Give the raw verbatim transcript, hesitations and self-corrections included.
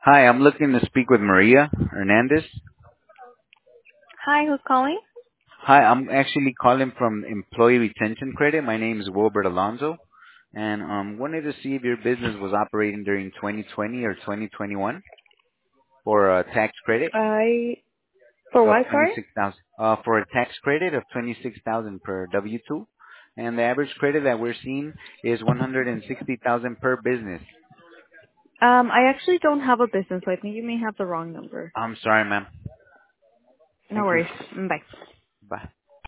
Hi, I'm looking to speak with Maria Hernandez. Hi, who's calling? Hi, I'm actually calling from Employee Retention Credit. My name is Wilbert Alonso, and um, wanted to see if your business was operating during twenty twenty or twenty twenty-one for a tax credit I for of what, sorry? twenty-six thousand. Uh, for a tax credit of twenty-six thousand per W two, and the average credit that we're seeing is one hundred sixty thousand per business. Um, I actually don't have a business, so I think you may have the wrong number. I'm sorry, ma'am. No Thank you. worries. Mm, Bye. Bye.